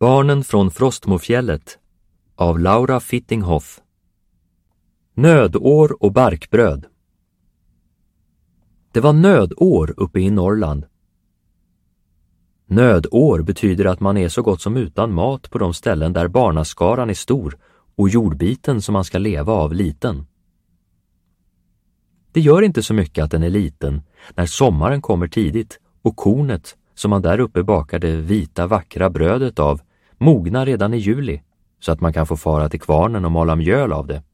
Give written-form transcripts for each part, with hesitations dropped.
Barnen från Frostmofjället av Laura Fittinghoff. Nödår och barkbröd. Det var nödår uppe i Norrland. Nödår betyder att man är så gott som utan mat på de ställen där barnaskaran är stor och jordbiten som man ska leva av liten. Det gör inte så mycket att den är liten när sommaren kommer tidigt och kornet som man där uppe bakar det vita vackra brödet av mognar redan i juli så att man kan få fara till kvarnen och mala mjöl av det.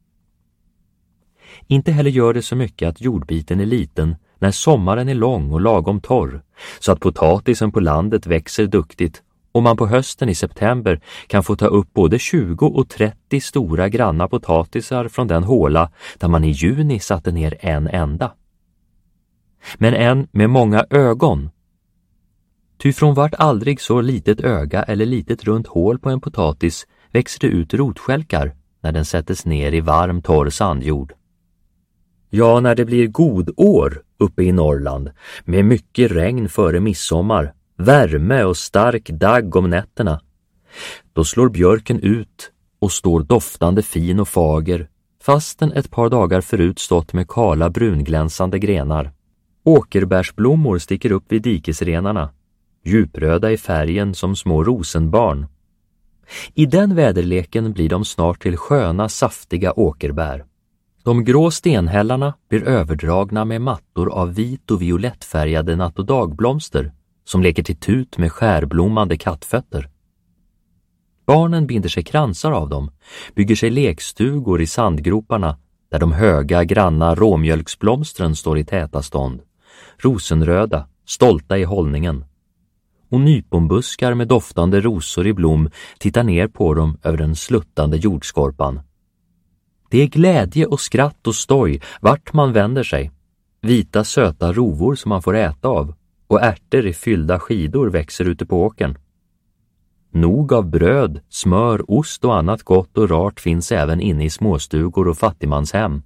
Inte heller gör det så mycket att jordbiten är liten när sommaren är lång och lagom torr så att potatisen på landet växer duktigt och man på hösten i september kan få ta upp både 20 och 30 stora granna potatisar från den håla där man i juni satte ner en enda. Men en med många ögon. Ty från vart aldrig så litet öga eller litet runt hål på en potatis växer det ut rotskälkar när den sättes ner i varm torr sandjord. Ja, när det blir godår uppe i Norrland med mycket regn före midsommar, värme och stark dagg om nätterna, då slår björken ut och står doftande fin och fager fastän ett par dagar förut stått med kala brunglänsande grenar. Åkerbärsblommor sticker upp vid dikesrenarna, djupröda i färgen som små rosenbarn. I den väderleken blir de snart till sköna saftiga åkerbär. De grå stenhällarna blir överdragna med mattor av vit och violettfärgade natt- och dagblomster som leker till tut med skärblommande kattfötter. Barnen binder sig kransar av dem, bygger sig lekstugor i sandgroparna där de höga granna råmjölksblomstren står i täta stånd, rosenröda, stolta i hållningen. Och nyponbuskar med doftande rosor i blom tittar ner på dem över den sluttande jordskorpan. Det är glädje och skratt och stoj vart man vänder sig. Vita söta rovor som man får äta av och ärtor i fyllda skidor växer ute på åkern. Nog av bröd, smör, ost och annat gott och rart finns även inne i småstugor och fattigmanshem.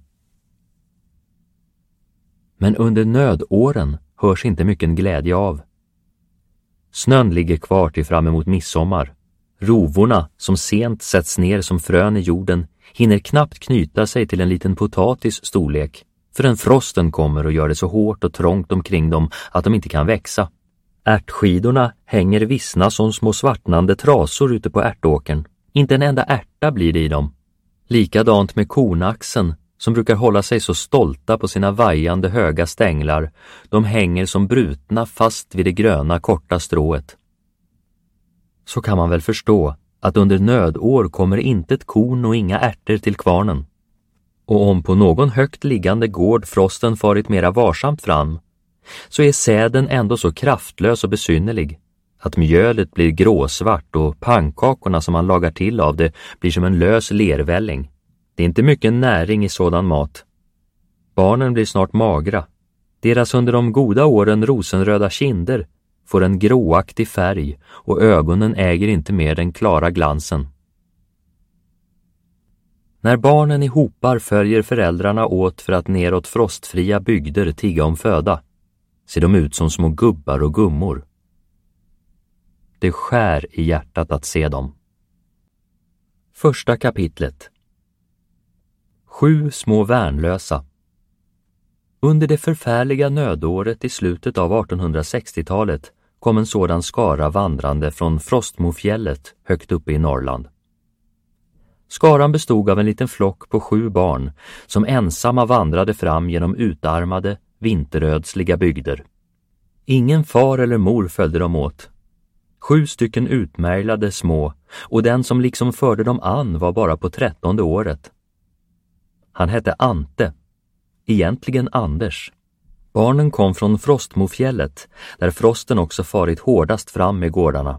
Men under nödåren hörs inte mycket glädje av. Snön ligger kvar till fram emot midsommar. Rovorna som sent sätts ner som frön i jorden hinner knappt knyta sig till en liten potatis storlek förrän frosten kommer och gör det så hårt och trångt omkring dem att de inte kan växa. Ärtskidorna hänger vissna som små svartnande trasor ute på ärtåkern. Inte en enda ärta blir det i dem. Likadant med kornaxen som brukar hålla sig så stolta på sina vajande höga stänglar. De hänger som brutna fast vid det gröna korta strået. Så kan man väl förstå att under nödår kommer inte ett korn och inga ärtor till kvarnen. Och om på någon högt liggande gård frosten farit mera varsamt fram, så är säden ändå så kraftlös och besynnerlig att mjölet blir gråsvart och pannkakorna som man lagar till av det blir som en lös lervälling. Det är inte mycket näring i sådan mat. Barnen blir snart magra. Deras under de goda åren rosenröda kinder får en gråaktig färg och ögonen äger inte mer den klara glansen. När barnen i hopar följer föräldrarna åt för att neråt frostfria bygder tigga om föda, ser de ut som små gubbar och gummor. Det skär i hjärtat att se dem. Första kapitlet. 7 små värnlösa. Under det förfärliga nödåret i slutet av 1860-talet kom en sådan skara vandrande från Frostmofjället högt uppe i Norrland. Skaran bestod av en liten flock på 7 barn som ensamma vandrade fram genom utarmade, vinterödsliga bygder. Ingen far eller mor följde dem åt. 7 stycken utmärglade små och den som liksom förde dem an var bara på 13:e året. Han hette Ante, egentligen Anders. Barnen kom från Frostmofjället där frosten också farit hårdast fram med gårdarna.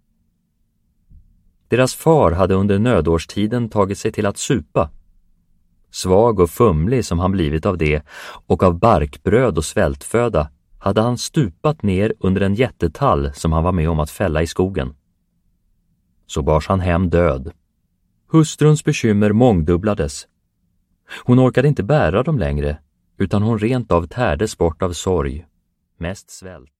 Deras far hade under nödårstiden tagit sig till att supa. Svag och fumlig som han blivit av det och av barkbröd och svältföda hade han stupat ner under en jättetall som han var med om att fälla i skogen. Så bars han hem död. Hustruns bekymmer mångdubblades. Hon orkade inte bära dem längre utan hon rent av tärdes bort av sorg, mest svält.